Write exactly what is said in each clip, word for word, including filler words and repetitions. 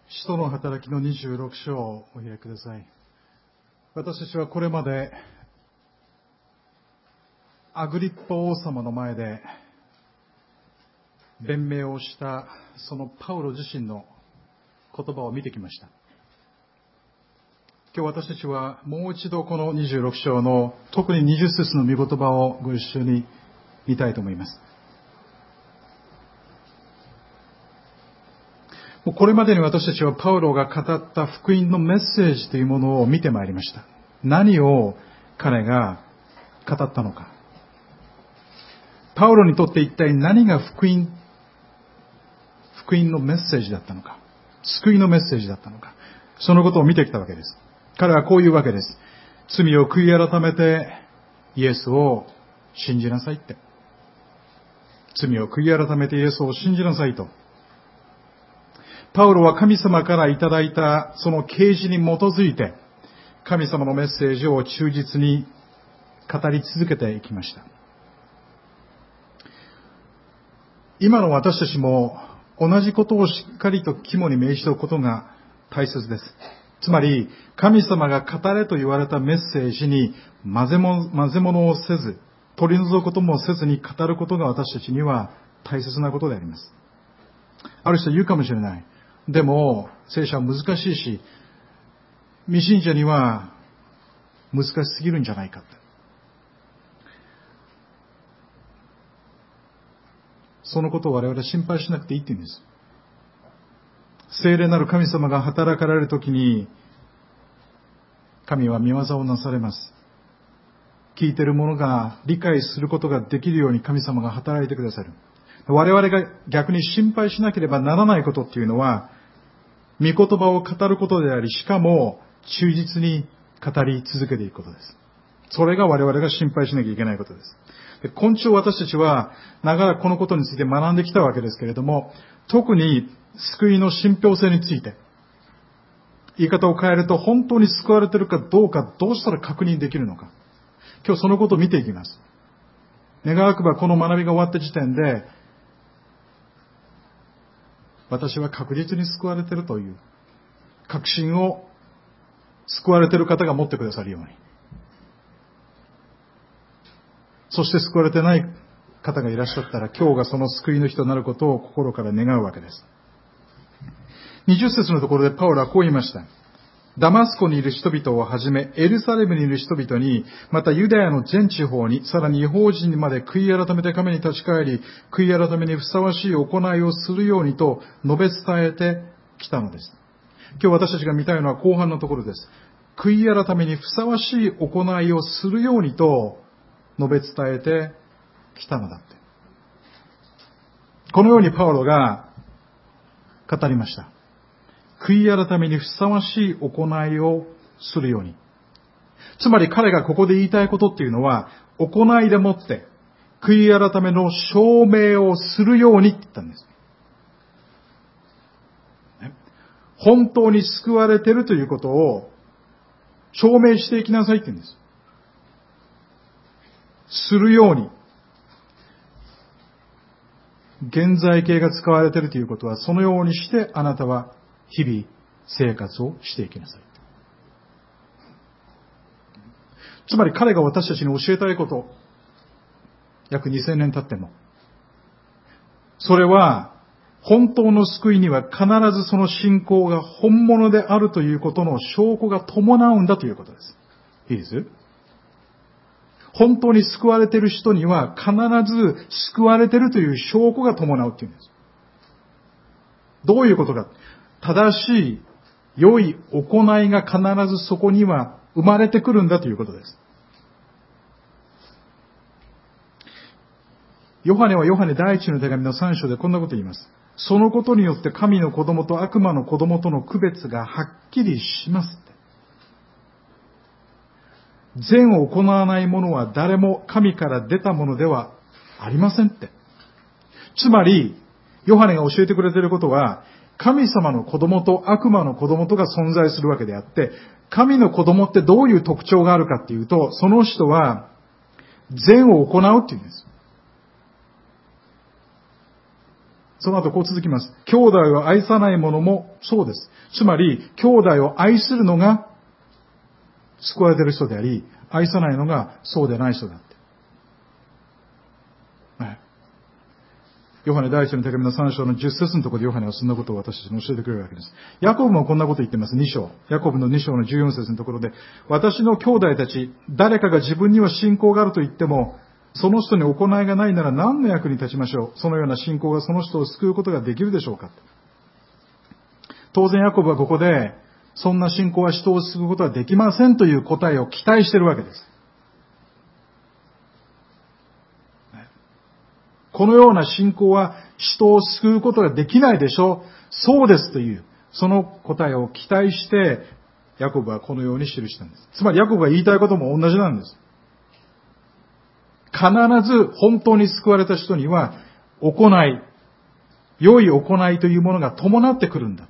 使徒の働きのにじゅうろく章をお開きください。私たちはこれまでアグリッパ王様の前で弁明をしたそのパウロ自身の言葉を見てきました。今日私たちはもう一度このにじゅうろく章の特ににじゅっ節の御言葉をご一緒に見たいと思います。これまでに私たちはパウロが語った福音のメッセージというものを見てまいりました。何を彼が語ったのか。パウロにとって一体何が福音、福音のメッセージだったのか。救いのメッセージだったのか。そのことを見てきたわけです。彼はこういうわけです。罪を悔い改めてイエスを信じなさいって。罪を悔い改めてイエスを信じなさいと。パウロは神様からいただいたその啓示に基づいて神様のメッセージを忠実に語り続けていきました。今の私たちも同じことをしっかりと肝に銘じておくことが大切です。つまり神様が語れと言われたメッセージに混ぜも混ぜ物をせず、取り除くこともせずに語ることが私たちには大切なことであります。ある人は言うかもしれない。でも聖書は難しいし、未信者には難しすぎるんじゃないかって。そのことを我々は心配しなくていいって言うんです。聖霊なる神様が働かれるときに神は御業をなされます。聞いている者が理解することができるように神様が働いてくださる。我々が逆に心配しなければならないことっていうのは、御言葉を語ることであり、しかも忠実に語り続けていくことです。それが我々が心配しなきゃいけないことです。で、今週私たちは長らくこのことについて学んできたわけですけれども、特に救いの信憑性について、言い方を変えると本当に救われているかどうかどうしたら確認できるのか。今日そのことを見ていきます。願わくばこの学びが終わった時点で、私は確実に救われているという確信を救われている方が持ってくださるように。そして救われてない方がいらっしゃったら、今日がその救いの日となることを心から願うわけです。にじゅっ節のところでパウロはこう言いました。ダマスコにいる人々をはじめ、エルサレムにいる人々に、またユダヤの全地方に、さらに異邦人にまで悔い改めて神に立ち返り、悔い改めにふさわしい行いをするようにと述べ伝えてきたのです。今日私たちが見たいのは後半のところです。悔い改めにふさわしい行いをするようにと述べ伝えてきたのだって。このようにパウロが語りました。悔い改めにふさわしい行いをするように。つまり彼がここで言いたいことっていうのは、行いでもって悔い改めの証明をするようにって言ったんです。本当に救われているということを証明していきなさいって言うんです。するように。現在形が使われているということは、そのようにしてあなたは日々生活をしていきなさい。つまり彼が私たちに教えたいこと、約にせんねん経っても、それは本当の救いには必ずその信仰が本物であるということの証拠が伴うんだということです。いいです？本当に救われている人には必ず救われているという証拠が伴うっていうんです。どういうことか。正しい良い行いが必ずそこには生まれてくるんだということです。ヨハネはヨハネ第一の手紙のさん章でこんなことを言います。そのことによって神の子供と悪魔の子供との区別がはっきりしますって。善を行わない者は誰も神から出たものではありませんって。つまり、ヨハネが教えてくれていることは、神様の子供と悪魔の子供とが存在するわけであって、神の子供ってどういう特徴があるかっていうと、その人は善を行うっていうんです。 その後こう続きます。兄弟を愛さない者もそうです。つまり、兄弟を愛するのが救われている人であり、愛さないのがそうでない人だって。はい。ヨハネ第一の手紙のさん章のじゅっ節のところでヨハネはそんなことを私たちに教えてくれるわけです。ヤコブもこんなこと言ってます。に章。ヤコブのに章のじゅうよん節のところで、私の兄弟たち、誰かが自分には信仰があると言っても、その人に行いがないなら何の役に立ちましょう。そのような信仰がその人を救うことができるでしょうか。当然ヤコブはここで、そんな信仰は人を救うことはできませんという答えを期待しているわけです。このような信仰は人を救うことができないでしょう。そうですという、その答えを期待して、ヤコブはこのように記したんです。つまりヤコブが言いたいことも同じなんです。必ず本当に救われた人には、行い、良い行いというものが伴ってくるんだって。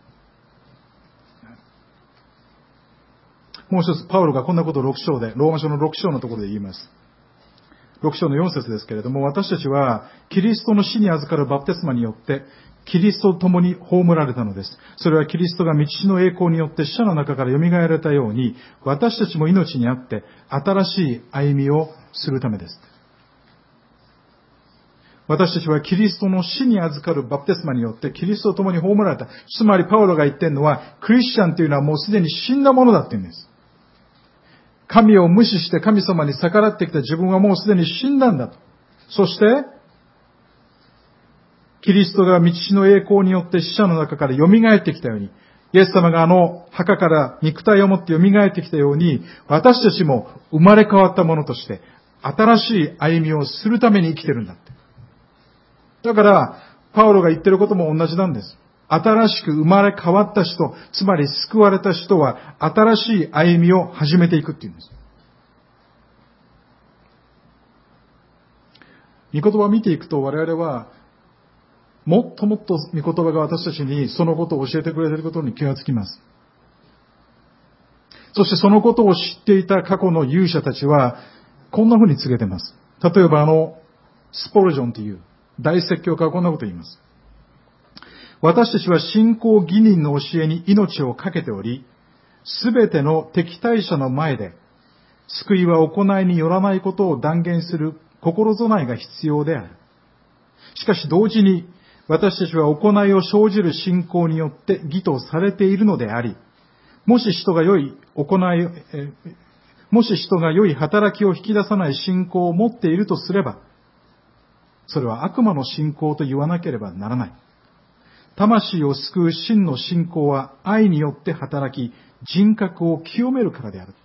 もう一つ、パウロがこんなことをろく章で、ローマ書のろく章のところで言います。ろく章のよん節ですけれども、私たちはキリストの死に預かるバプテスマによって、キリストと共に葬られたのです。それはキリストが道の栄光によって死者の中から蘇られたように、私たちも命にあって、新しい歩みをするためです。私たちはキリストの死に預かるバプテスマによって、キリストと共に葬られた。つまりパウロが言ってるのは、クリスチャンというのはもうすでに死んだものだって言うんです。神を無視して神様に逆らってきた自分はもうすでに死んだんだと。そして、キリストが道の栄光によって死者の中から蘇ってきたように、イエス様があの墓から肉体を持って蘇ってきたように、私たちも生まれ変わったものとして、新しい歩みをするために生きてるんだって。だから、パウロが言ってることも同じなんです。新しく生まれ変わった人、つまり救われた人は、新しい歩みを始めていくっていうんです。御言葉を見ていくと我々は、もっともっと御言葉が私たちにそのことを教えてくれていることに気がつきます。そしてそのことを知っていた過去の勇者たちは、こんな風に告げています。例えばあの、スポルジョンという大説教家はこんなことを言います。私たちは信仰義人の教えに命を懸けており、すべての敵対者の前で、救いは行いによらないことを断言する心備えが必要である。しかし同時に、私たちは行いを生じる信仰によって義とされているのであり、もし人が良い行い、えもし人が良い働きを引き出さない信仰を持っているとすれば、それは悪魔の信仰と言わなければならない。魂を救う真の信仰は愛によって働き、人格を清めるからであるって。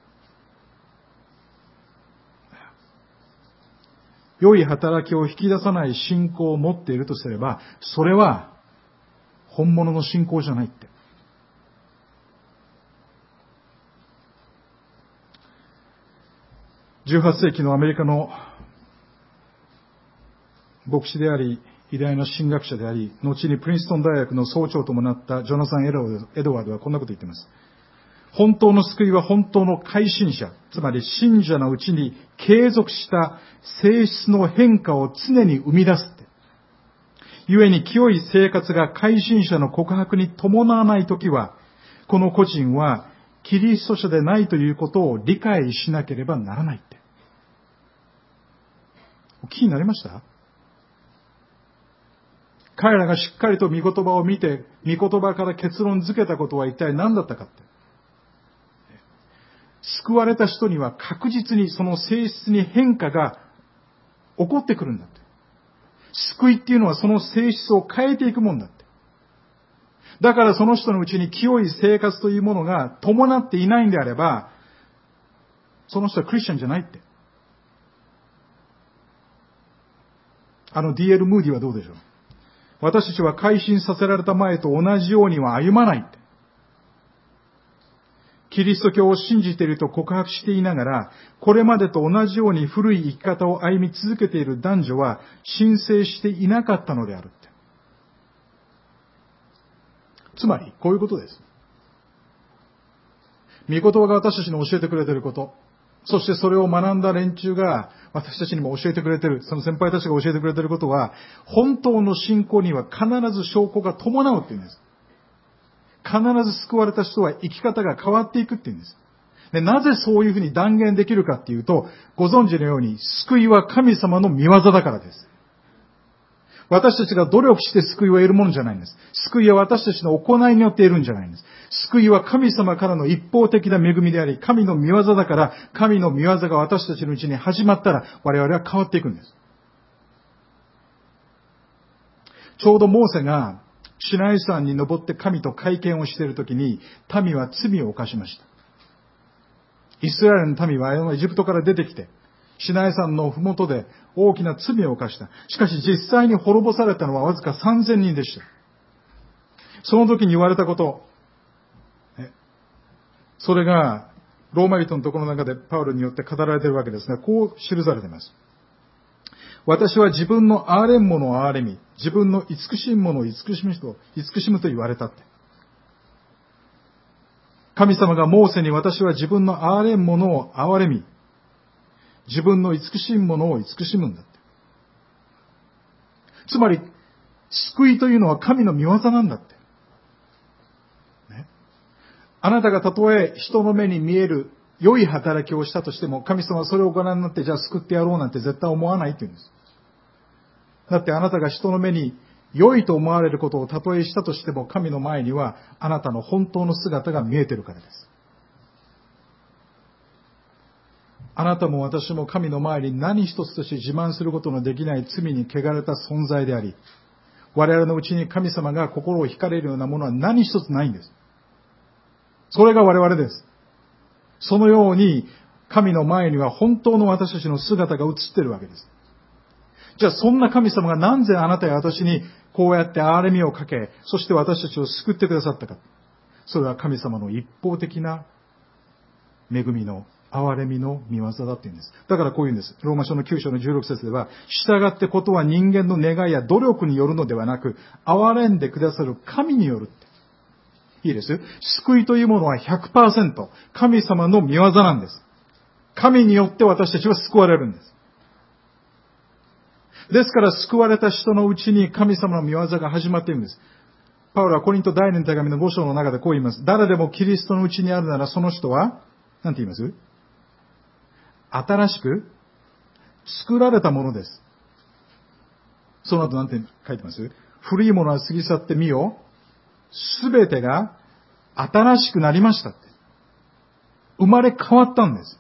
良い働きを引き出さない信仰を持っているとすれば、それは本物の信仰じゃないって。じゅうはっ世紀のアメリカの牧師であり、偉大な神学者であり、後にプリンストン大学の総長ともなったジョナサン・エドワードはこんなことを言っています。本当の救いは本当の改心者、つまり信者のうちに継続した性質の変化を常に生み出すって。故に清い生活が改心者の告白に伴わないときは、この個人はキリスト者でないということを理解しなければならないって。お聞きになりました？彼らがしっかりと御言葉を見て、御言葉から結論付けたことは一体何だったかって。救われた人には確実にその性質に変化が起こってくるんだって。救いっていうのはその性質を変えていくもんだって。だからその人のうちに清い生活というものが伴っていないんであれば、その人はクリスチャンじゃないって。あの ディーエル ムーディはどうでしょう。私たちは改心させられた前と同じようには歩まないって。キリスト教を信じていると告白していながら、これまでと同じように古い生き方を歩み続けている男女は申請していなかったのであるって。つまり、こういうことです。御言葉が私たちに教えてくれていること。 そしてそれを学んだ連中が私たちにも教えてくれてる、その先輩たちが教えてくれてることは、本当の信仰には必ず証拠が伴うって言うんです。必ず救われた人は生き方が変わっていくって言うんです。で、なぜそういうふうに断言できるかっていうと、ご存知のように救いは神様の御業だからです。私たちが努力して救いを得るものじゃないんです。救いは私たちの行いによって得るんじゃないんです。救いは神様からの一方的な恵みであり、神の御業だから、神の御業が私たちのうちに始まったら、我々は変わっていくんです。ちょうどモーセがシナイ山に登って神と会見をしているときに、民は罪を犯しました。イスラエルの民はエジプトから出てきて、シナイ山のふもとで大きな罪を犯した。しかし実際に滅ぼされたのはわずかさんぜんにんでした。その時に言われたこと、それがローマ人のところの中でパウロによって語られているわけですが、こう記されています。私は自分の憐れむ者を憐れみ、自分の慈しむ者を慈しむ人を慈しむと言われたって。神様がモーセに私は自分の憐れむ者を憐れみ、自分の慈しむ者を慈しむんだって。つまり、救いというのは神の御業なんだって。ね、あなたがたとえ人の目に見える良い働きをしたとしても、神様はそれをご覧になって、じゃあ救ってやろうなんて絶対思わないって言うんです。だってあなたが人の目に良いと思われることをたとえしたとしても、神の前にはあなたの本当の姿が見えているからです。あなたも私も神の前に何一つとして自慢することのできない罪に汚れた存在であり、我々のうちに神様が心を惹かれるようなものは何一つないんです。それが我々です。そのように神の前には本当の私たちの姿が映っているわけです。じゃあそんな神様がなぜあなたや私にこうやって憐れみをかけ、そして私たちを救ってくださったか。それは神様の一方的な恵みの憐れみの御業だって言うんです。だからこう言うんです。ローマ書のきゅう章のじゅうろく節では、従ってことは人間の願いや努力によるのではなく、憐れんでくださる神によるって。いいです。救いというものは ひゃくパーセント 神様の御業なんです。神によって私たちは救われるんです。ですから救われた人のうちに神様の御業が始まっているんです。パウロはコリント第二の手紙のご章の中でこう言います。誰でもキリストのうちにあるならその人は、なんて言います？新しく作られたものです。その後なんて書いてます？古いものは過ぎ去ってみよ。すべてが新しくなりましたって。生まれ変わったんです。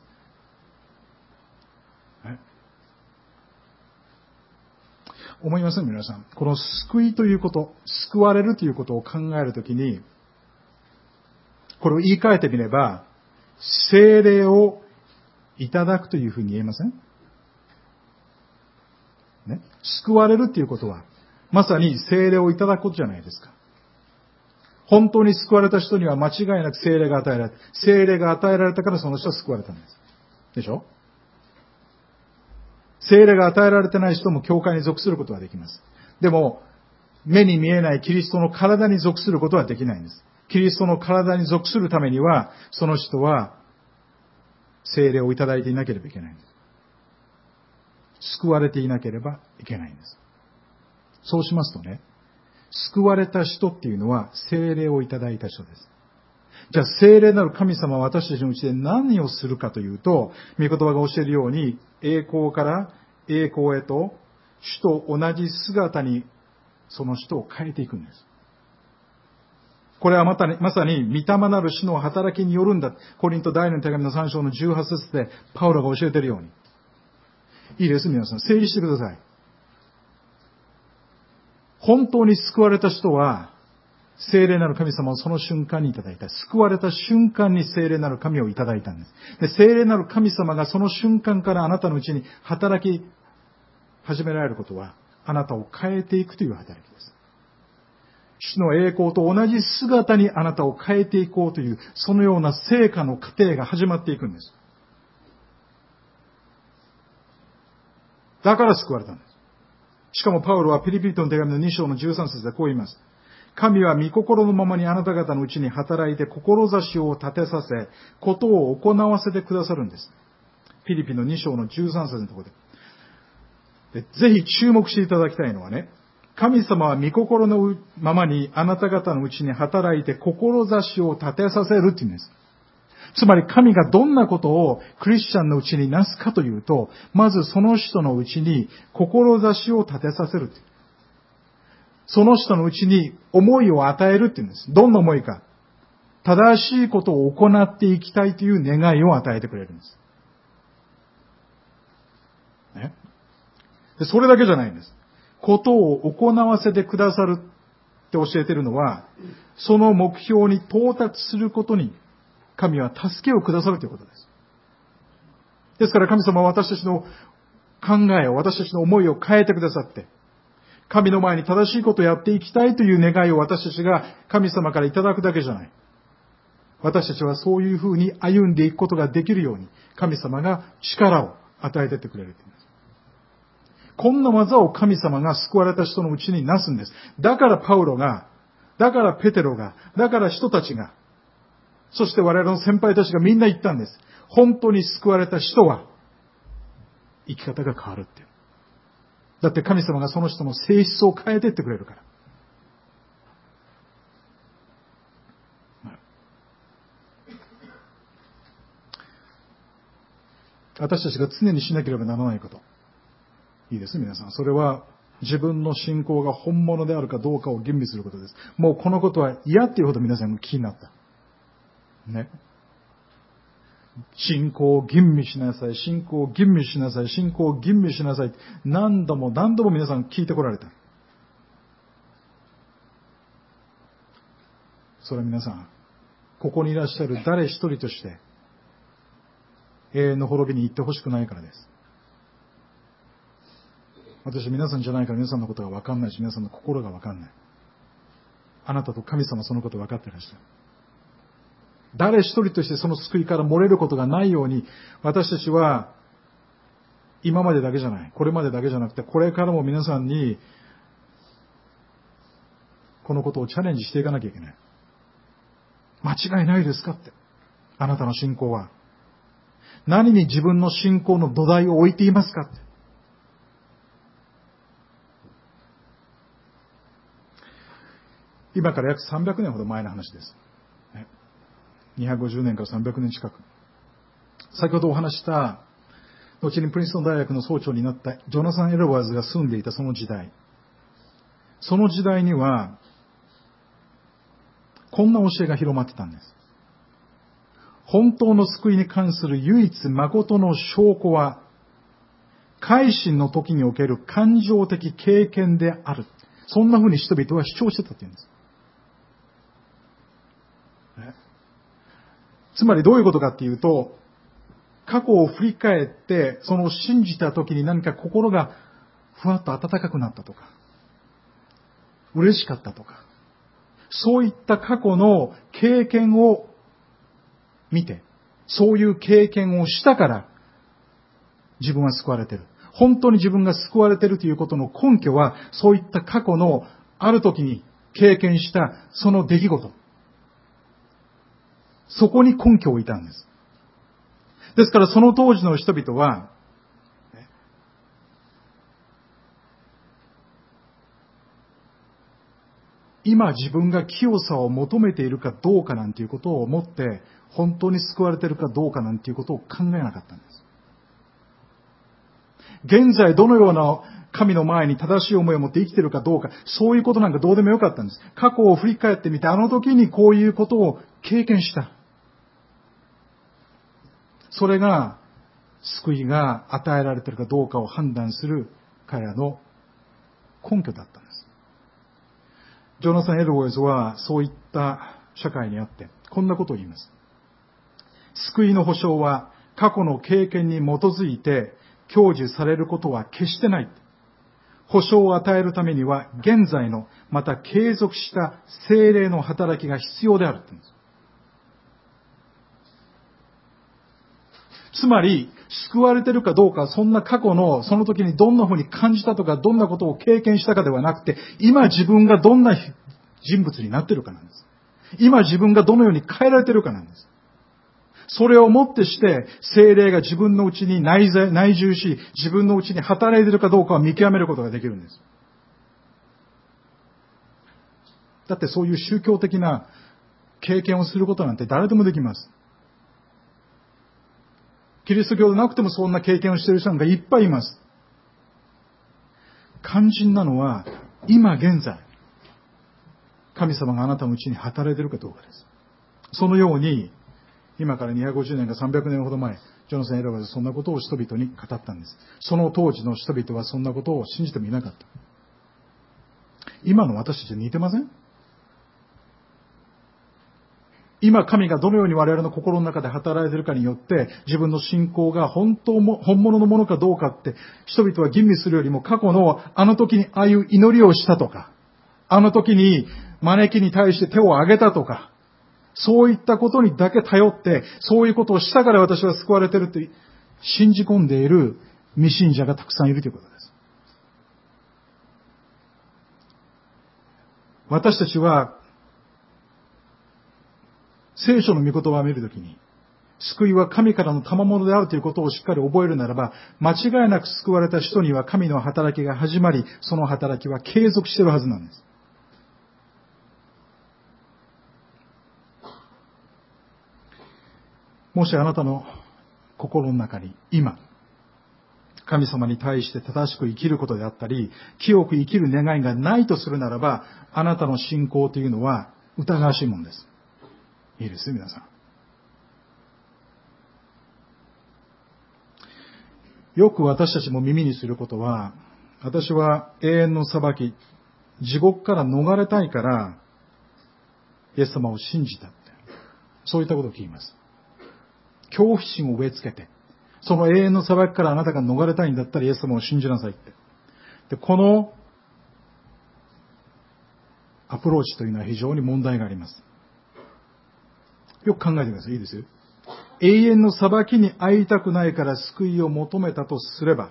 思いません皆さん。この救いということ、救われるということを考えるときに、これを言い換えてみれば、聖霊をいただくというふうに言えません？ね。救われるということは、まさに聖霊をいただくことじゃないですか。本当に救われた人には間違いなく聖霊が与えられた。聖霊が与えられたからその人は救われたんです。でしょ？聖霊が与えられてない人も教会に属することはできます。でも、目に見えないキリストの体に属することはできないんです。キリストの体に属するためには、その人は聖霊をいただいていなければいけないんです。救われていなければいけないんです。そうしますとね、救われた人っていうのは聖霊をいただいた人です。じゃあ聖霊なる神様は私たちのうちで何をするかというと、御言葉が教えるように栄光から栄光へと主と同じ姿にその人を変えていくんです。これはまたに、まさに御霊なる主の働きによるんだ。コリント第二の手紙のさん章のじゅうはち節でパウロが教えているように。いいです皆さん、整理してください。本当に救われた人は聖霊なる神様をその瞬間にいただいた。救われた瞬間に聖霊なる神をいただいたんです。で、聖霊なる神様がその瞬間からあなたのうちに働き始められることは、あなたを変えていくという働きです。主の栄光と同じ姿にあなたを変えていこうという、そのような成果の過程が始まっていくんです。だから救われたんです。しかもパウロはピリピリトの手紙のに章のじゅうさん節でこう言います。神は御心のままにあなた方のうちに働いて志を立てさせ、ことを行わせてくださるんです。 ピリピのに章のじゅうさん節のところで。で、ぜひ注目していただきたいのはね、神様は御心のままにあなた方のうちに働いて志を立てさせるっていうんです。つまり神がどんなことをクリスチャンのうちになすかというと、まずその人のうちに志を立てさせる。その人のうちに思いを与えるっていうんです。どんな思いか。正しいことを行っていきたいという願いを与えてくれるんです。ね。で、それだけじゃないんです。ことを行わせてくださるって教えているのは、その目標に到達することに神は助けをくださるということです。ですから神様は私たちの考えを、私たちの思いを変えてくださって、神の前に正しいことをやっていきたいという願いを私たちが神様からいただくだけじゃない。私たちはそういうふうに歩んでいくことができるように、神様が力を与えていってくれるというんです。こんな技を神様が救われた人のうちになすんです。だからパウロが、だからペテロが、だから人たちが、そして我々の先輩たちがみんな言ったんです。本当に救われた人は、生き方が変わるっていう。だって神様がその人の性質を変えていってくれるから。私たちが常にしなければならないこと。いいです皆さん。それは自分の信仰が本物であるかどうかを吟味することです。もうこのことは嫌っていうほど皆さんが気になった。ね。信仰を吟味しなさい。信仰を吟味しなさい。信仰を吟味しなさい。何度も何度も皆さん聞いてこられた。それは皆さん、ここにいらっしゃる誰一人として永遠の滅びに行ってほしくないからです。私は皆さんじゃないから皆さんのことが分かんないし、皆さんの心が分かんない。あなたと神様そのこと分かっていらっしゃる。誰一人としてその救いから漏れることがないように、私たちは今までだけじゃない、これまでだけじゃなくて、これからも皆さんにこのことをチャレンジしていかなきゃいけない。間違いないですかって。あなたの信仰は。何に自分の信仰の土台を置いていますかって。今から約さんびゃくねんほど前の話です。にひゃくごじゅうねんからさんびゃくねん近く。先ほどお話した、後にプリンストン大学の総長になったジョナサン・エドワーズが住んでいたその時代。その時代には、こんな教えが広まってたんです。本当の救いに関する唯一誠の証拠は、改心の時における感情的経験である。そんな風に人々は主張してたって言うんです。つまりどういうことかっていうと、過去を振り返って、その信じた時に何か心がふわっと温かくなったとか、嬉しかったとか、そういった過去の経験を見て、そういう経験をしたから自分は救われている。本当に自分が救われているということの根拠は、そういった過去のある時に経験したその出来事。そこに根拠を置いたんです。ですからその当時の人々は、今自分が清さを求めているかどうかなんていうことを思って、本当に救われているかどうかなんていうことを考えなかったんです。現在どのような神の前に正しい思いを持って生きているかどうか、そういうことなんかどうでもよかったんです。過去を振り返ってみて、あの時にこういうことを経験した。それが、救いが与えられているかどうかを判断する彼らの根拠だったんです。ジョナサン・エドワーズはそういった社会にあって、こんなことを言います。救いの保証は過去の経験に基づいて享受されることは決してない。保証を与えるためには現在のまた継続した聖霊の働きが必要であるって言うんです。つまり、救われているかどうか、そんな過去の、その時にどんな風に感じたとか、どんなことを経験したかではなくて、今自分がどんな人物になっているかなんです。今自分がどのように変えられているかなんです。 それをもってして、聖霊が自分のうちに内在、内住し、自分のうちに働いているかどうかを見極めることができるんです。だってそういう宗教的な経験をすることなんて誰でもできます。キリスト教でなくてもそんな経験をしている人がいっぱいいます。肝心なのは、今現在、神様があなたのうちに働いているかどうかです。そのように、今からにひゃくごじゅうねんかさんびゃくねんほど前、ジョナサン・エドワーズはそんなことを人々に語ったんです。その当時の人々はそんなことを信じてもいなかった。今の私たちは似てません？今神がどのように我々の心の中で働いているかによって、自分の信仰が本当も、本物のものかどうかって、人々は吟味するよりも過去のあの時にああいう祈りをしたとか、あの時に招きに対して手を挙げたとか、そういったことにだけ頼って、そういうことをしたから私は救われていると信じ込んでいる未信者がたくさんいるということです。私たちは、聖書の御言葉を見るときに、救いは神からの賜物であるということをしっかり覚えるならば、間違いなく救われた人には神の働きが始まり、その働きは継続しているはずなんです。もしあなたの心の中に今、神様に対して正しく生きることであったり、清く生きる願いがないとするならば、あなたの信仰というのは疑わしいものです。いいですね、皆さん。よく私たちも耳にすることは、私は永遠の裁き、地獄から逃れたいから、イエス様を信じたって。そういったことを聞きます。恐怖心を植え付けて、その永遠の裁きからあなたが逃れたいんだったらイエス様を信じなさいって。で、このアプローチというのは非常に問題があります。よく考えてください。いいですよ。永遠の裁きに遭いたくないから救いを求めたとすれば、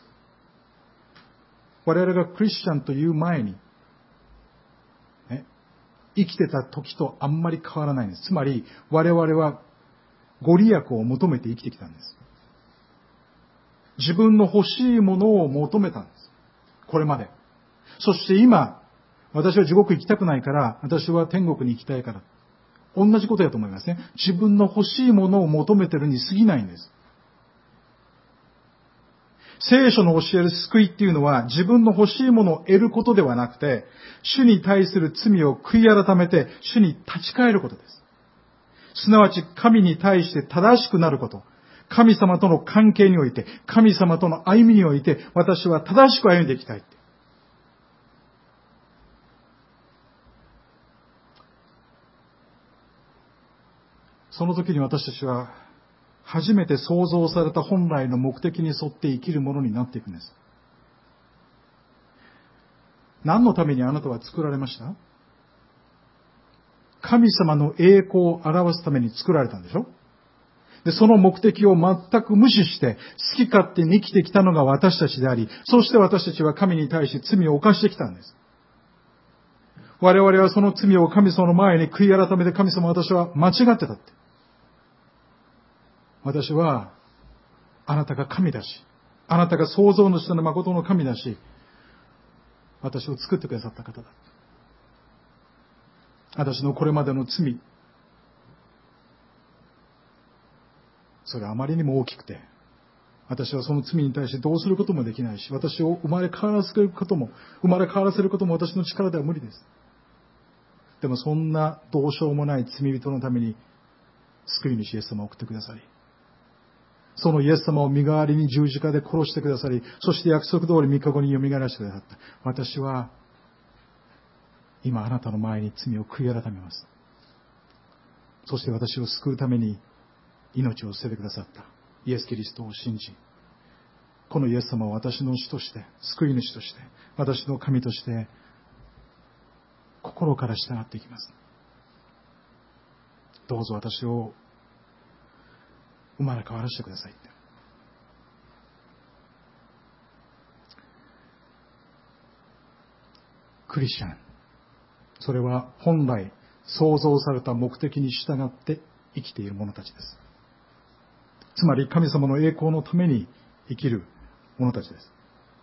我々がクリスチャンという前に、ね、生きてた時とあんまり変わらないんです。つまり、我々はご利益を求めて生きてきたんです。自分の欲しいものを求めたんです。これまで。そして今、私は地獄行きたくないから、私は天国に行きたいから。同じことだと思いますね。自分の欲しいものを求めてるに過ぎないんです。聖書の教える救いっていうのは、自分の欲しいものを得ることではなくて、主に対する罪を悔い改めて、主に立ち返ることです。すなわち、神に対して正しくなること。神様との関係において、神様との歩みにおいて、私は正しく歩んでいきたいって。その時に私たちは、初めて創造された本来の目的に沿って生きるものになっていくんです。何のためにあなたは作られました？神様の栄光を表すために作られたんでしょ？で、その目的を全く無視して、好き勝手に生きてきたのが私たちであり、そして私たちは神に対して罪を犯してきたんです。我々はその罪を神様の前に悔い改めて、神様、私は間違ってたって。私は、あなたが神だし、あなたが創造主の誠の神だし、私を作ってくださった方だ。私のこれまでの罪、それはあまりにも大きくて、私はその罪に対してどうすることもできないし、私を生まれ変わらせることも、生まれ変わらせることも私の力では無理です。でもそんなどうしようもない罪人のために、救い主イエス様を送ってくださり、そのイエス様を身代わりに十字架で殺してくださり、そして約束通り三日後に蘇らせてくださった。私は、今あなたの前に罪を悔い改めます。そして私を救うために命を捨ててくださったイエス・キリストを信じ、このイエス様を私の主として、救い主として、私の神として、心から従っていきます。どうぞ私を生まれ変わらせてくださいって。クリスチャン、それは本来創造された目的に従って生きている者たちです。 つまり神様の栄光のために生きる者たちです。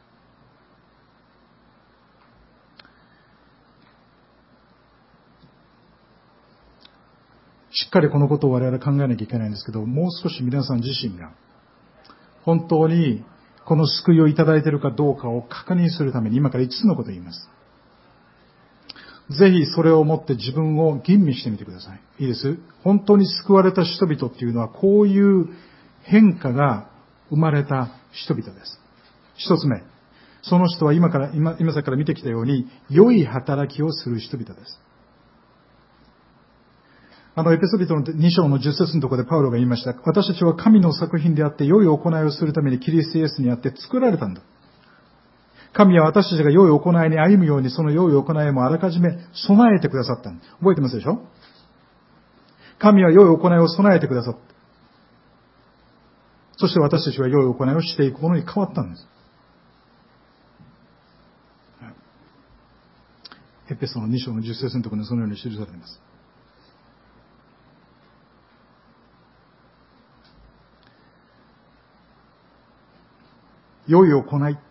しっかりこのことを我々考えなきゃいけないんですけど、もう少し皆さん自身が本当にこの救いをいただいているかどうかを確認するために今からいつつのことを言います。ぜひそれをもって自分を吟味してみてください。いいです。本当に救われた人々っていうのはこういう変化が生まれた人々です。一つ目、その人は今から今今さから見てきたように良い働きをする人々です。あのエペソビトのに章のじゅっ節のところでパウロが言いました。私たちは神の作品であって良い行いをするためにキリストイエスにあって作られたんだ。神は私たちが良い行いに歩むようにその良い行いもあらかじめ備えてくださったんだ。覚えてますでしょ？神は良い行いを備えてくださった。そして私たちは良い行いをしていくものに変わったんです。エペソのに章のじゅっ節のところにそのように記されています。良い行い。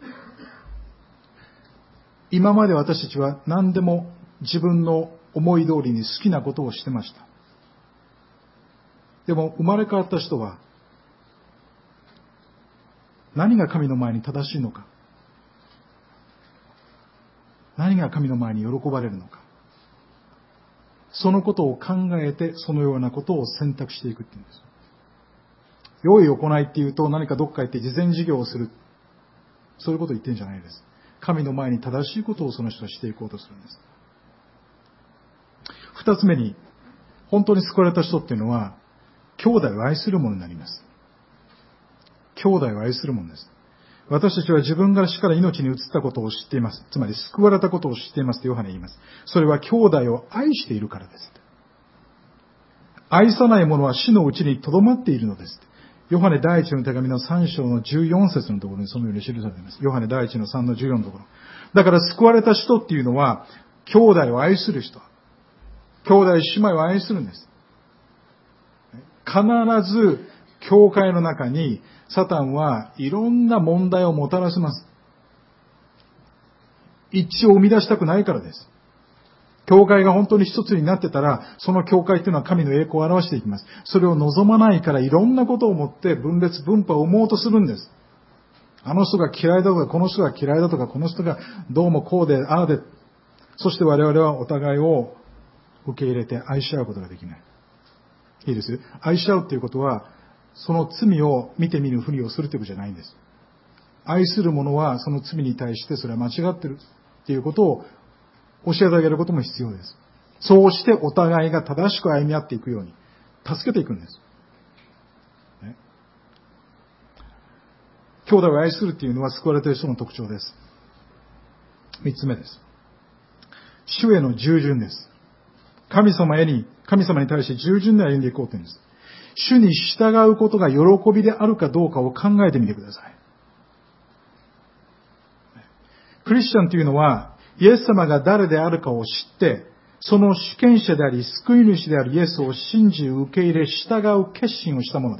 今まで私たちは何でも自分の思い通りに好きなことをしてました。でも生まれ変わった人は何が神の前に正しいのか、何が神の前に喜ばれるのか、そのことを考えてそのようなことを選択していくっていうんです。良い行いっていうと何かどっか行って慈善事業をする、そういうことを言ってるんじゃないです。神の前に正しいことをその人はしていこうとするんです。二つ目に、本当に救われた人っていうのは兄弟を愛するものになります。兄弟を愛するものです。私たちは自分が死から命に移ったことを知っています。つまり救われたことを知っていますとヨハネ言います。それは兄弟を愛しているからです。愛さない者は死のうちに留まっているのです。ヨハネ第一の手紙のさん章のじゅうよん節のところにそのように記されています。ヨハネ第一のさんのじゅうよんのところ。だから救われた人っていうのは兄弟を愛する人。兄弟姉妹を愛するんです。必ず教会の中にサタンはいろんな問題をもたらします。一致を生み出したくないからです。教会が本当に一つになってたら、その教会っていうのは神の栄光を表していきます。それを望まないからいろんなことをもって分裂分派を生もうとするんです。あの人が嫌いだとか、この人が嫌いだとか、この人がどうもこうで、ああで、そして我々はお互いを受け入れて愛し合うことができない。いいですよ。愛し合うっていうことは、その罪を見て見ぬふりをするということじゃないんです。愛する者はその罪に対してそれは間違ってるっていうことを教えてあげることも必要です。そうしてお互いが正しく歩み合っていくように助けていくんです。ね、兄弟を愛するっていうのは救われている人の特徴です。三つ目です。主への従順です。神様へに、神様に対して従順に歩んでいこうというんです。主に従うことが喜びであるかどうかを考えてみてください。クリスチャンというのは、イエス様が誰であるかを知って、その主権者であり、救い主であるイエスを信じ、受け入れ、従う決心をしたものです。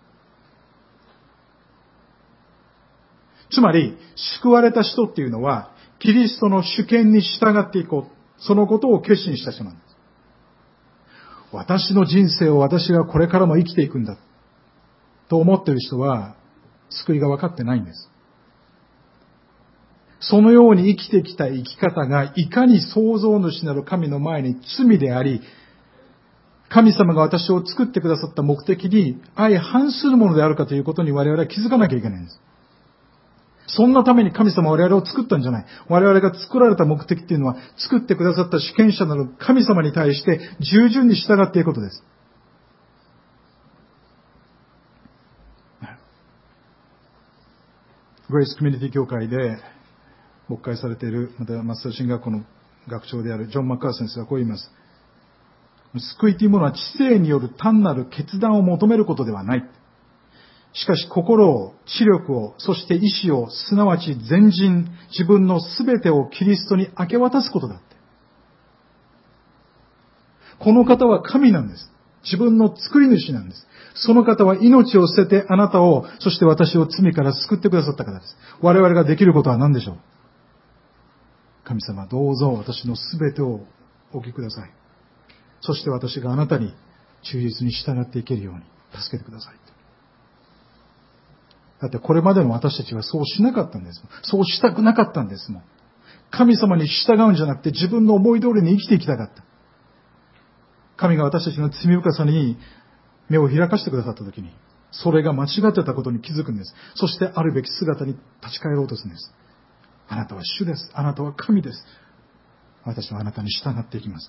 つまり、救われた人っていうのは、キリストの主権に従っていこう。そのことを決心した人なんです。私の人生を私がこれからも生きていくんだ。と思っている人は、救いが分かってないんです。そのように生きてきた生き方がいかに創造主なる神の前に罪であり、神様が私を作ってくださった目的に相反するものであるかということに我々は気づかなきゃいけないんです。そんなために神様は我々を作ったんじゃない。我々が作られた目的っていうのは、作ってくださった主権者なる神様に対して従順に従っていくことです。グレイスコミュニティ協会で牧会されている、またマスター神学校の学長であるジョン・マッカー先生はこう言います。救いというものは知性による単なる決断を求めることではない。しかし心を、知力を、そして意志を、すなわち全人、自分のすべてをキリストに明け渡すことだって。この方は神なんです。 自分の作り主なんです。その方は命を捨ててあなたを、そして私を罪から救ってくださった方です。我々ができることは何でしょう？神様、どうぞ私のすべてをお聞きください。そして私があなたに忠実に従っていけるように助けてください。だってこれまでの私たちはそうしなかったんですもん。そうしたくなかったんですもん。神様に従うんじゃなくて自分の思い通りに生きていきたかった。神が私たちの罪深さに目を開かせてくださったときに、それが間違ってたことに気づくんです。そしてあるべき姿に立ち返ろうとするんです。あなたは主です。あなたは神です。私はあなたに従っていきます。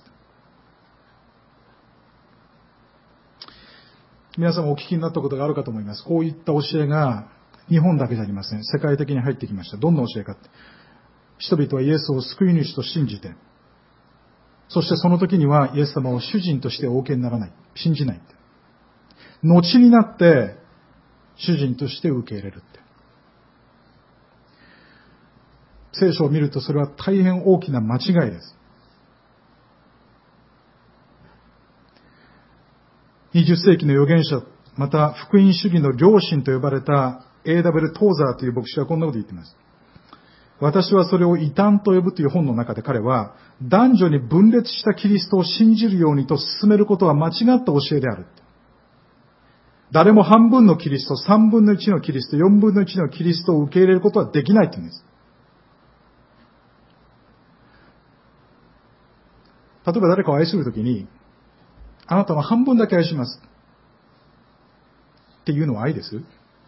皆さんもお聞きになったことがあるかと思います。こういった教えが日本だけじゃありません。世界的に入ってきました。どんな教えかって。人々はイエスを救い主と信じて、そしてその時にはイエス様を主人としてお受けにならない。信じないって。後になって主人として受け入れるって。聖書を見るとそれは大変大きな間違いです。にじゅっ世紀の預言者、また福音主義の良心と呼ばれた エーダブリュー トーザーという牧師はこんなことを言っています。私はそれを異端と呼ぶという本の中で彼は男女に分裂したキリストを信じるようにと進めることは間違った教えである。誰も半分のキリスト、三分の一のキリスト、四分の一のキリストを受け入れることはできないって言うんです。例えば誰かを愛するときに、あなたは半分だけ愛しますっていうのは愛です？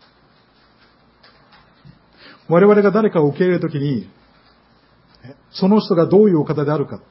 我々が誰かを受け入れるときに、その人がどういうお方であるか、こ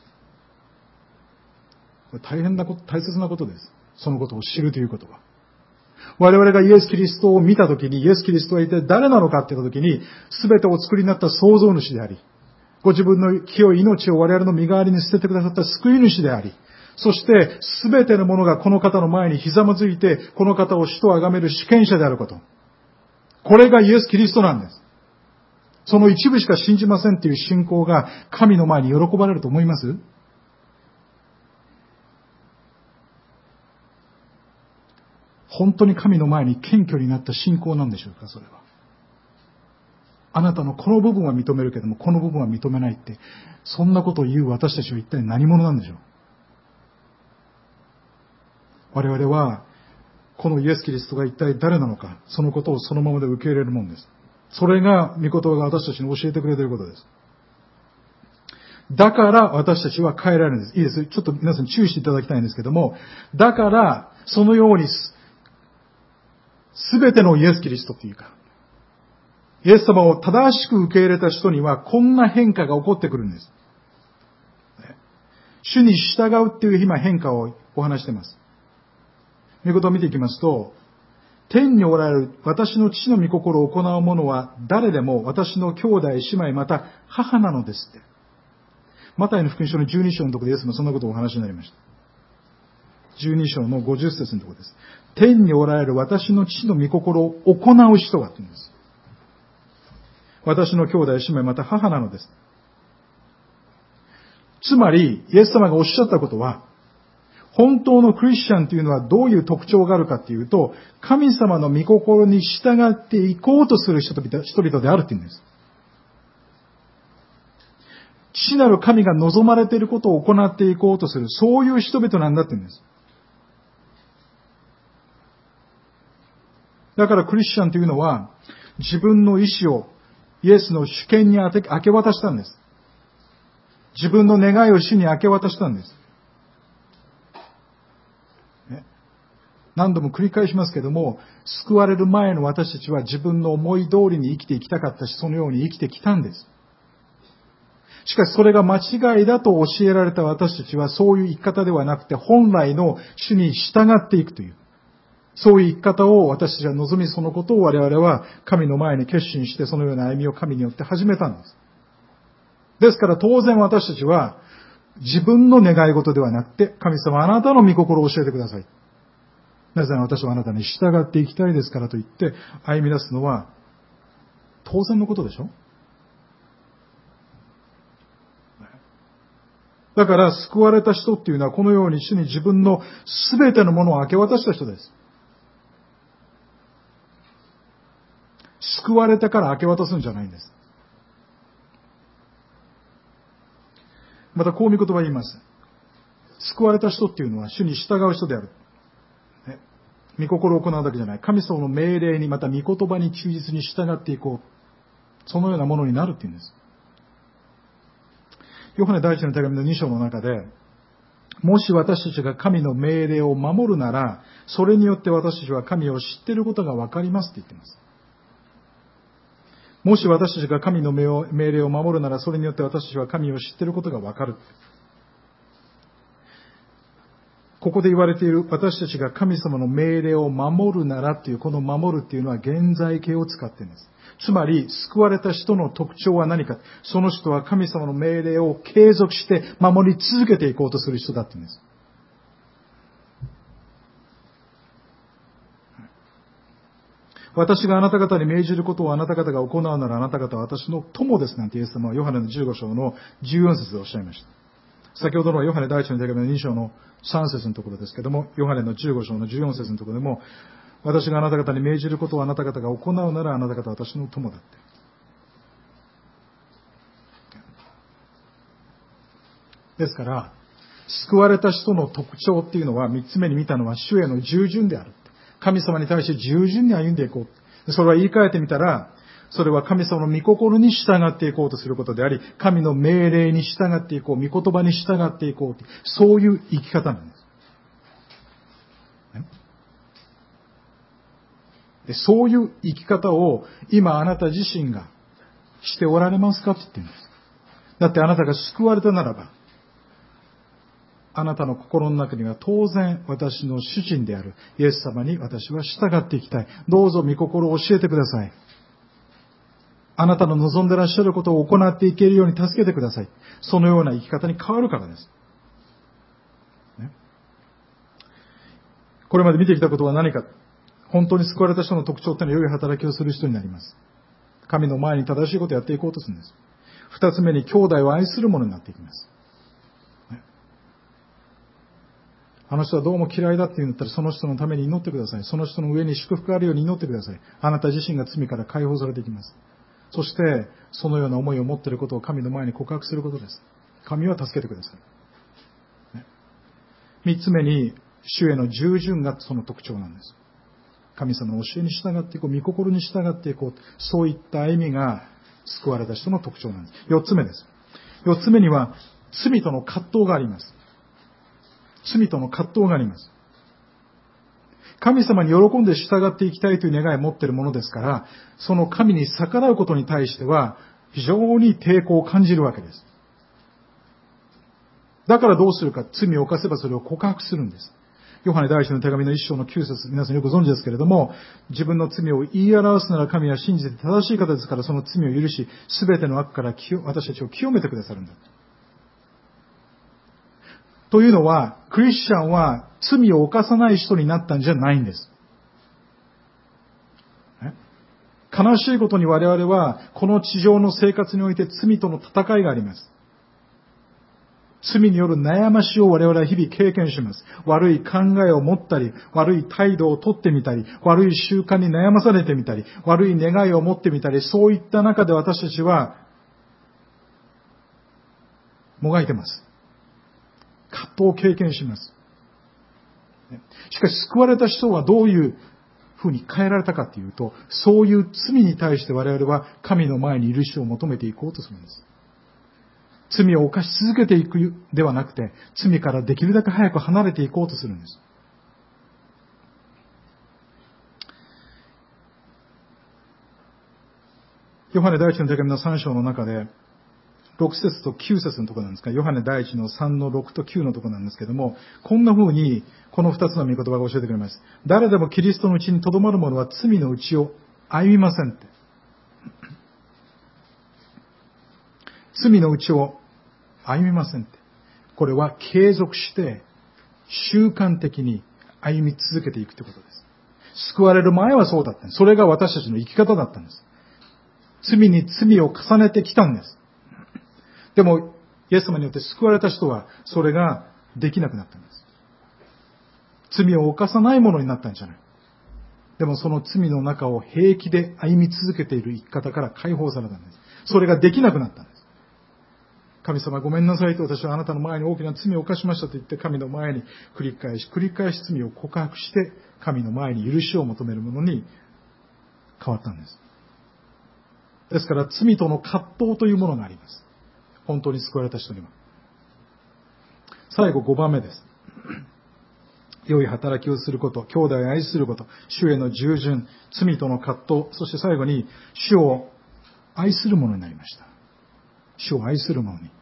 れ大変なこと、大切なことです。そのことを知るということは。我々がイエス・キリストを見たときに、イエス・キリストは一体誰なのかって言ったときに、すべてを作りになった創造主であり、ご自分の清い命を我々の身代わりに捨ててくださった救い主であり、そしてすべてのものがこの方の前にひざまずいて、この方を主と崇める主権者であること。これがイエス・キリストなんです。その一部しか信じませんっていう信仰が神の前に喜ばれると思います？本当に神の前に謙虚になった信仰なんでしょうか、それは。あなたのこの部分は認めるけども、この部分は認めないって、そんなことを言う私たちは一体何者なんでしょう。我々は、このイエス・キリストが一体誰なのか、そのことをそのままで受け入れるものです。それが、御言葉が私たちに教えてくれていることです。だから私たちは変えられるんです。いいです。ちょっと皆さん注意していただきたいんですけども、だから、そのように、すべてのイエス・キリストっていうか、イエス様を正しく受け入れた人にはこんな変化が起こってくるんです。主に従うっていう今変化をお話しています。御言葉を見ていきますと、天におられる私の父の御心を行う者は誰でも私の兄弟、姉妹、また母なのですって。マタイの福音書のじゅうに章のところでイエスもそんなことをお話になりました。じゅうに章のごじゅっ節のところです。天におられる私の父の御心を行う人がって言うんです。私の兄弟、姉妹、また母なのです。つまり、イエス様がおっしゃったことは、本当のクリスチャンというのはどういう特徴があるかというと、神様の御心に従っていこうとする人々、人々であるというんです。父なる神が望まれていることを行っていこうとする、そういう人々なんだって言うんです。だからクリスチャンというのは、自分の意志をイエスの主権に明け渡したんです。自分の願いを主に明け渡したんです。ね、何度も繰り返しますけども、救われる前の私たちは自分の思い通りに生きていきたかったし、そのように生きてきたんです。しかしそれが間違いだと教えられた私たちはそういう生き方ではなくて、本来の主に従っていくという、そういう生き方を私たちは望み、そのことを我々は神の前に決心して、そのような歩みを神によって始めたんです。ですから当然私たちは自分の願い事ではなくて、神様あなたの御心を教えてください。なぜなら私はあなたに従っていきたいですからと言って歩み出すのは当然のことでしょ。 だから救われた人っていうのはこのように主に自分のすべてのものを明け渡した人です。救われたから明け渡すんじゃないんです。またこういう言葉を言います。救われた人っていうのは主に従う人である。ね、御心を行うだけじゃない。神様の命令にまた御言葉に忠実に従っていこう。そのようなものになるっていうんです。ヨハネ第一の手紙のに章の中で、もし私たちが神の命令を守るなら、それによって私たちは神を知っていることがわかりますって言っています。もし私たちが神の命令を守るなら、それによって私たちは神を知っていることがわかる。ここで言われている私たちが神様の命令を守るならっていう、この守るっていうのは現在形を使っています。つまり、救われた人の特徴は何か。その人は神様の命令を継続して守り続けていこうとする人だって言うんです。私があなた方に命じることをあなた方が行うならあなた方は私の友ですなんてイエス様はヨハネのじゅうご章のじゅうよん節でおっしゃいました。先ほどのヨハネ第一の手紙のに章のさん節のところですけども、ヨハネのじゅうご章のじゅうよん節のところでも、私があなた方に命じることをあなた方が行うならあなた方は私の友だって。ですから、救われた人の特徴っていうのは、三つ目に見たのは主への従順である。神様に対して従順に歩んでいこう。それは言い換えてみたら、それは神様の御心に従っていこうとすることであり、神の命令に従っていこう、御言葉に従っていこう。そういう生き方なんです。で、そういう生き方を今あなた自身がしておられますかって言ってるんです。だってあなたが救われたならば、あなたの心の中には当然私の主人であるイエス様に私は従っていきたい。どうぞ御心を教えてください。あなたの望んでらっしゃることを行っていけるように助けてください。そのような生き方に変わるからです。ね、これまで見てきたことは何か。本当に救われた人の特徴っていうのは良い働きをする人になります。神の前に正しいことをやっていこうとするんです。二つ目に兄弟を愛するものになっていきます。あの人はどうも嫌いだって言うんだったらその人のために祈ってください。その人の上に祝福があるように祈ってください。あなた自身が罪から解放されていきます。そして、そのような思いを持っていることを神の前に告白することです。神は助けてください。ね、三つ目に、主への従順がその特徴なんです。神様の教えに従っていこう、御心に従っていこう、そういった歩みが救われた人の特徴なんです。四つ目です。四つ目には、罪との葛藤があります。罪との葛藤があります。神様に喜んで従っていきたいという願いを持っているものですから、その神に逆らうことに対しては非常に抵抗を感じるわけです。だからどうするか、罪を犯せばそれを告白するんです。ヨハネ第一の手紙の一章のきゅう節、皆さんよく存知ですけれども、自分の罪を言い表すなら神は信じて正しい方ですから、その罪を許し、すべての悪から私たちを清めてくださるんだ。というのは、クリスチャンは罪を犯さない人になったんじゃないんです。悲しいことに我々は、この地上の生活において罪との戦いがあります。罪による悩ましを我々は日々経験します。悪い考えを持ったり、悪い態度をとってみたり、悪い習慣に悩まされてみたり、悪い願いを持ってみたり、そういった中で私たちは、もがいてます。葛藤を経験します。しかし救われた人はどういうふうに変えられたかというと、そういう罪に対して我々は神の前に許しを求めていこうとするんです。罪を犯し続けていくではなくて、罪からできるだけ早く離れていこうとするんです。ヨハネ第一の手紙のさん章の中で、ろく節ときゅう節のところなんですが、ヨハネ第一のさんのろくときゅうのところなんですけども、こんな風にこのふたつの御言葉が教えてくれます。誰でもキリストのうちにとどまる者は罪のうちを歩みませんって。罪のうちを歩みませんって。これは継続して習慣的に歩み続けていくということです。救われる前はそうだったんです。それが私たちの生き方だったんです。罪に罪を重ねてきたんです。でもイエス様によって救われた人は、それができなくなったんです。罪を犯さないものになったんじゃない。でもその罪の中を平気で歩み続けている生き方から解放されたんです。それができなくなったんです。神様ごめんなさいと、私はあなたの前に大きな罪を犯しましたと言って、神の前に繰り返し繰り返し罪を告白して、神の前に許しを求めるものに変わったんです。ですから罪との葛藤というものがあります。本当に救われた人には。最後ごばんめです。良い働きをすること、兄弟を愛すること、主への従順、罪との葛藤、そして最後に主を愛するものになりました。主を愛するものに。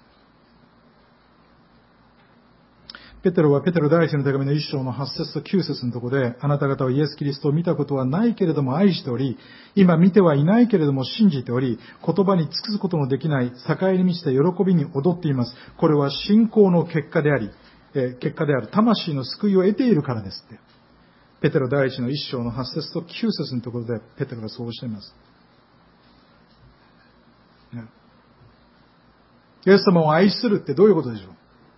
ペテロはペテロ第一の手紙の一章のはち節ときゅう節のところで、あなた方はイエス・キリストを見たことはないけれども愛しており、今見てはいないけれども信じており、言葉に尽くすことのできない栄に満ちた喜びに踊っています。これは信仰の結果であり、えー、結果である魂の救いを得ているからですって。ペテロ第一の一章のはち節ときゅう節のところでペテロがそうおっしゃいます。ね、イエス様を愛するってどういうことでしょう。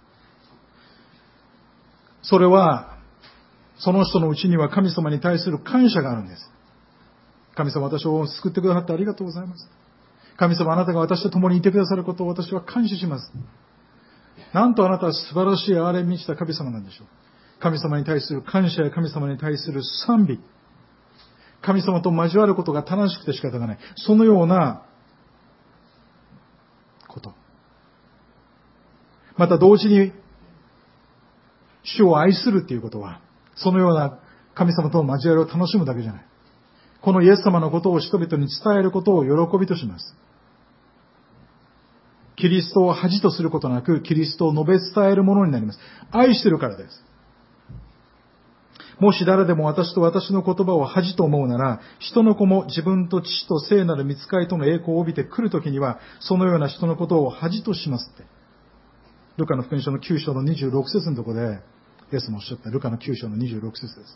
それは、その人のうちには神様に対する感謝があるんです。神様、私を救ってくださってありがとうございます。神様、あなたが私と共にいてくださることを私は感謝します。なんとあなたは素晴らしい憐れみに満ちた神様なんでしょう。神様に対する感謝や神様に対する賛美。神様と交わることが楽しくて仕方がない。そのようなこと。また同時に、主を愛するっていうことは、そのような神様との交わりを楽しむだけじゃない。このイエス様のことを人々に伝えることを喜びとします。キリストを恥とすることなく、キリストを述べ伝えるものになります。愛してるからです。もし誰でも私と私の言葉を恥と思うなら、人の子も自分と父と聖なる御使いとの栄光を帯びて来るときには、そのような人のことを恥としますって。ルカの福音書のきゅう章のにじゅうろく節のところで、イエスもおっしゃったルカのきゅう章のにじゅうろく節です。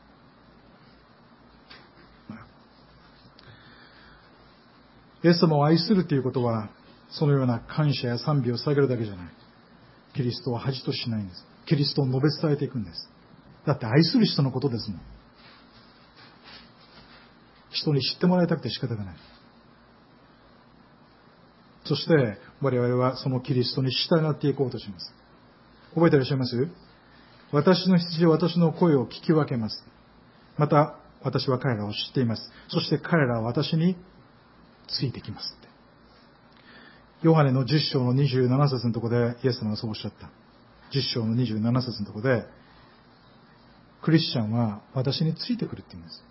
イエス様を愛するということは、そのような感謝や賛美を捧げるだけじゃない。キリストを恥としないんです。キリストを述べ伝えていくんです。だって愛する人のことですもん。人に知ってもらいたくて仕方がない。そして我々はそのキリストに従っていこうとします。覚えていらっしゃいます？私の羊は私の声を聞き分けます。また私は彼らを知っています。そして彼らは私についてきますって。ヨハネのじゅっ章のにじゅうなな節のところでイエス様がそうおっしゃった。じゅっ章のにじゅうなな節のところで、クリスチャンは私についてくるって言うんです。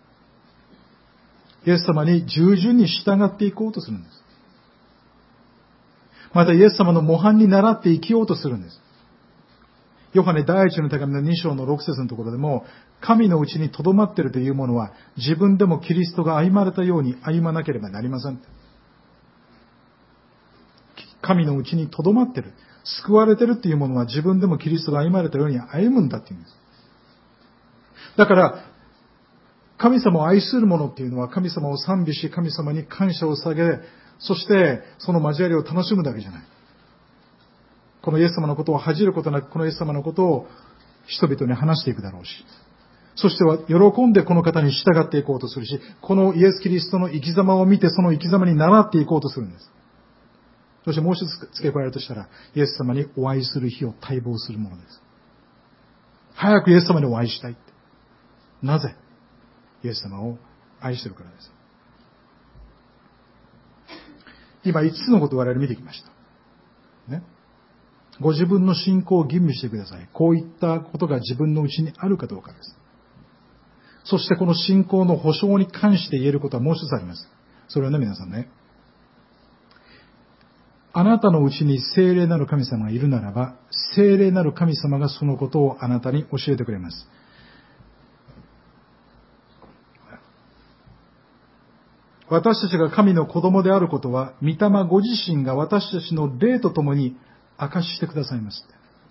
イエス様に従順に従っていこうとするんです。またイエス様の模範に倣って生きようとするんです。ヨハネ第一の手紙のに章のろく節のところでも、神のうちに留まっているというものは、自分でもキリストが歩まれたように歩まなければなりません。神のうちに留まっている。救われているというものは、自分でもキリストが歩まれたように歩むんだっていうんです。だから、神様を愛する者っていうのは、神様を賛美し、神様に感謝を捧げ、そしてその交わりを楽しむだけじゃない。このイエス様のことを恥じることなく、このイエス様のことを人々に話していくだろうし、そしては喜んでこの方に従っていこうとするし、このイエス・キリストの生き様を見て、その生き様に倣っていこうとするんです。そしてもう一つ付け加えるとしたら、イエス様にお会いする日を待望するものです。早くイエス様にお会いしたいって。なぜ？イエス様を愛しているからです。今いつつのことを我々見てきました。ね。ご自分の信仰を吟味してください。こういったことが自分のうちにあるかどうかです。そしてこの信仰の保証に関して言えることはもう一つあります。それはね、皆さんね。あなたのうちに聖霊なる神様がいるならば、聖霊なる神様がそのことをあなたに教えてくれます。私たちが神の子供であることは、御霊ご自身が私たちの霊とともに明かししてくださいます。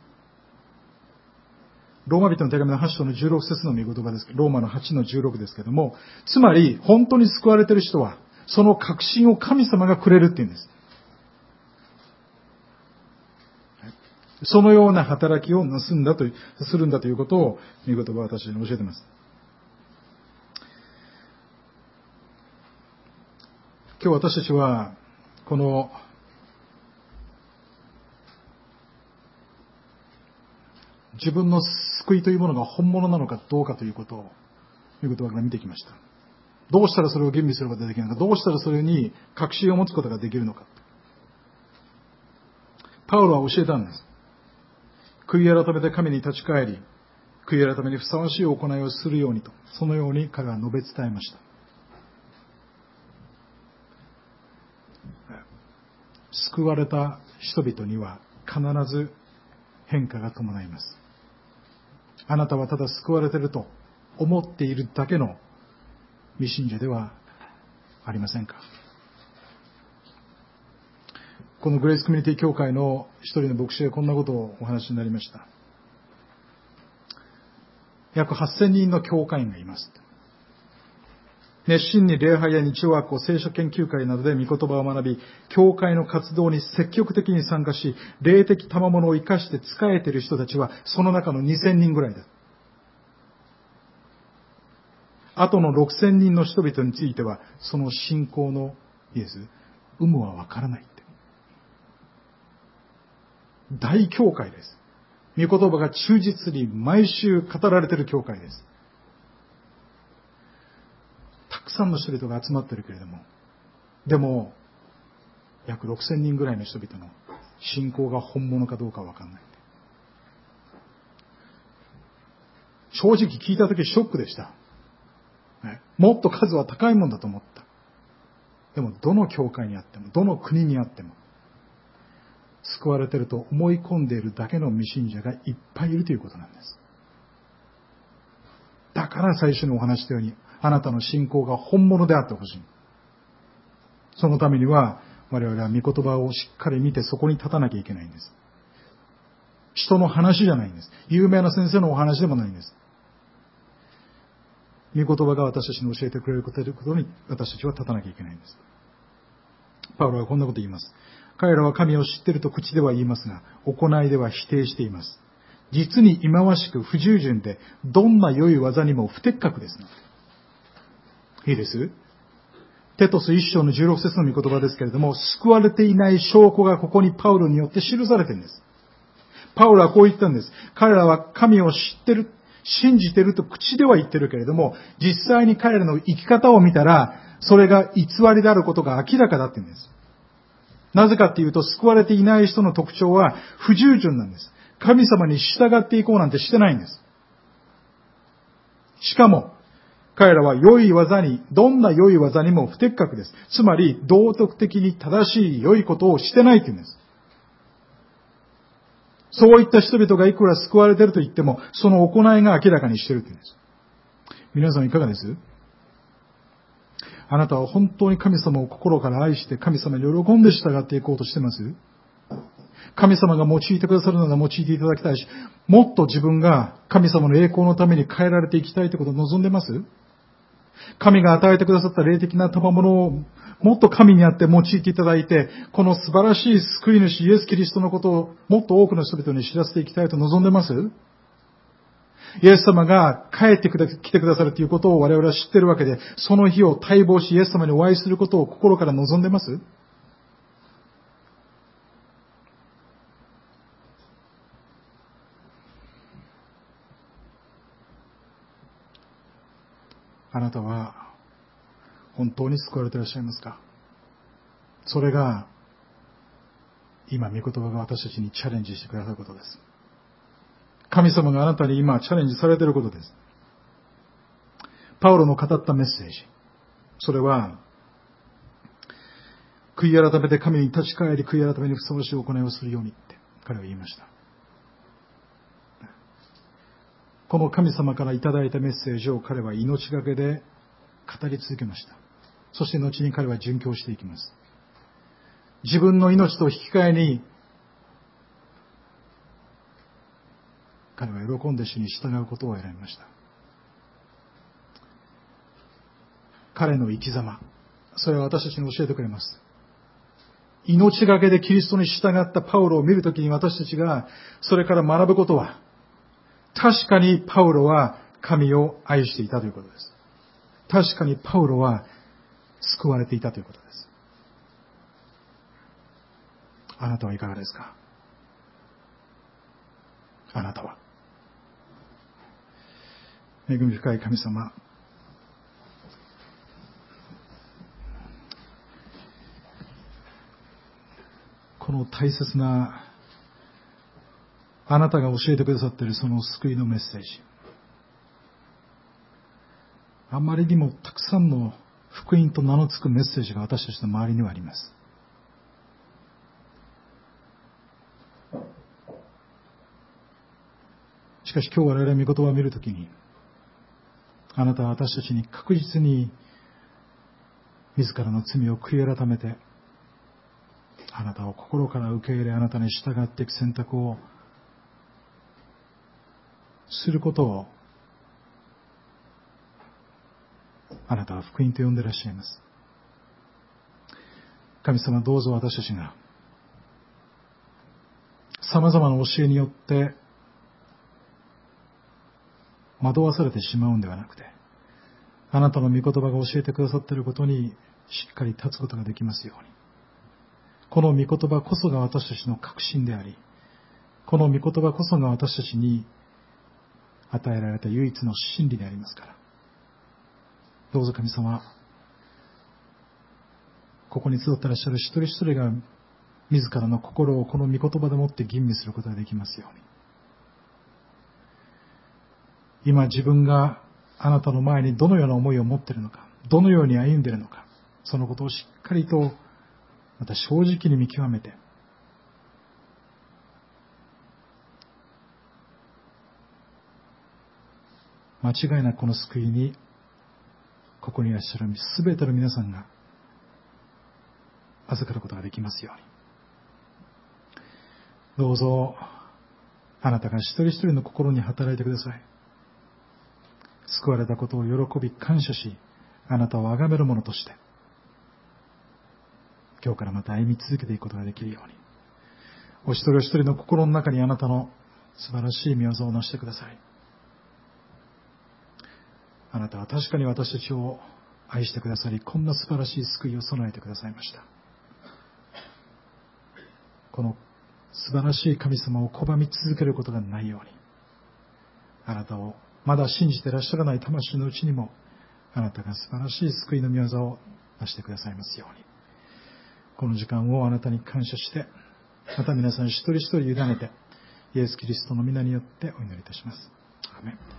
ローマ人の手紙のはち章のじゅうろく節の御言葉です。ローマのはちのじゅうろくですけども、つまり本当に救われている人は、その確信を神様がくれるっていうんです。 そのような働きをなすんだと、するんだということを、御言葉は私に教えています。今日私たちは、この、自分の救いというものが本物なのかどうかということを、御言葉から見てきました。どうしたらそれを吟味することができるのか、どうしたらそれに確信を持つことができるのか。パウロは教えたんです。悔い改めて神に立ち返り、悔い改めにふさわしい行いをするようにと、そのように彼は述べ伝えました。救われた人々には必ず変化が伴います。あなたはただ救われていると思っているだけの未信者ではありませんか。このグレースコミュニティ教会の一人の牧師がこんなことをお話になりました。約はっせんにんの教会員がいます。熱心に礼拝や日曜学校、聖書研究会などで御言葉を学び、教会の活動に積極的に参加し、霊的賜物を生かして仕えている人たちは、その中のにせんにんぐらいだ。あとのろくせんにんの人々については、その信仰のイエス、有無はわからないって。大教会です。御言葉が忠実に毎週語られている教会です。たくさんの人々が集まっているけれども、でも、約ろくせんにんぐらいの人々の信仰が本物かどうかわかんない。正直聞いたときショックでした。もっと数は高いもんだと思った。でも、どの教会にあっても、どの国にあっても、救われていると思い込んでいるだけの未信者がいっぱいいるということなんです。だから最初にお話したように、あなたの信仰が本物であってほしい。そのためには、我々は御言葉をしっかり見てそこに立たなきゃいけないんです。人の話じゃないんです。有名な先生のお話でもないんです。御言葉が私たちに教えてくれることに私たちは立たなきゃいけないんです。パウロはこんなこと言います。彼らは神を知っていると口では言いますが、行いでは否定しています。実に忌まわしく不従順で、どんな良い技にも不適格です。いいです。テトス一章のじゅうろく節の御言葉ですけれども、救われていない証拠がここにパウロによって記されているんです。パウロはこう言ったんです。彼らは神を知ってる、信じてると口では言ってるけれども、実際に彼らの生き方を見たら、それが偽りであることが明らかだって言うんです。なぜかっていうと、救われていない人の特徴は不従順なんです。神様に従っていこうなんてしてないんです。しかも、彼らは良い技に、どんな良い技にも不適格です。つまり、道徳的に正しい良いことをしてないって言うんです。そういった人々がいくら救われていると言っても、その行いが明らかにしているって言うんです。皆さんいかがです？あなたは本当に神様を心から愛して神様に喜んで従っていこうとしてます？神様が用いてくださるなら用いていただきたいし、もっと自分が神様の栄光のために変えられていきたいということを望んでます？神が与えてくださった霊的な賜物をもっと神にあって用いていただいて、この素晴らしい救い主イエス・キリストのことをもっと多くの人々に知らせていきたいと望んでます？イエス様が帰ってきてくださるということを我々は知っているわけで、その日を待望しイエス様にお会いすることを心から望んでます？あなたは本当に救われていらっしゃいますか？それが今御言葉が私たちにチャレンジしてくださることです。神様があなたに今チャレンジされていることです。パウロの語ったメッセージ、それは悔い改めて神に立ち返り、悔い改めにふさわしい行いをするようにって彼は言いました。この神様からいただいたメッセージを彼は命がけで語り続けました。そして後に彼は殉教していきます。自分の命と引き換えに彼は喜んで主に従うことを選びました。彼の生き様、それは私たちに教えてくれます。 命がけでキリストに従ったパウロを見るときに、私たちがそれから学ぶことは、確かにパウロは神を愛していたということです。確かにパウロは救われていたということです。あなたはいかがですか？あなたは。恵み深い神様、この大切なあなたが教えてくださっているその救いのメッセージ、あまりにもたくさんの福音と名の付くメッセージが私たちの周りにはあります。しかし今日我々は御言葉を見るときに、あなたは私たちに確実に自らの罪を悔い改めて、あなたを心から受け入れ、あなたに従っていく選択をすることを、あなたは福音と呼んでいらっしゃいます。神様、どうぞ私たちが様々な教えによって惑わされてしまうんではなくて、あなたの御言葉が教えてくださっていることにしっかり立つことができますように。この御言葉こそが私たちの確信であり、この御言葉こそが私たちに与えられた唯一の真理でありますから。どうぞ神様、ここに集っていらっしゃる一人一人が自らの心をこの御言葉でもって吟味することができますように。今自分があなたの前にどのような思いを持っているのか、どのように歩んでいるのか、そのことをしっかりとまた正直に見極めて、間違いなくこの救いにここにいらっしゃるすべての皆さんが預かることができますように。どうぞあなたが一人一人の心に働いてください。救われたことを喜び感謝し、あなたを崇めるものとして今日からまた歩み続けていくことができるように、お一人お一人の心の中にあなたの素晴らしい御業をなしてください。あなたは確かに私たちを愛してくださり、こんな素晴らしい救いを備えてくださいました。この素晴らしい神様を拒み続けることがないように、あなたをまだ信じていらっしゃらない魂のうちにも、あなたが素晴らしい救いの御業をなしてくださいますように。この時間をあなたに感謝して、また皆さん一人一人委ねて、イエス・キリストの皆によってお祈りいたします。アーメン。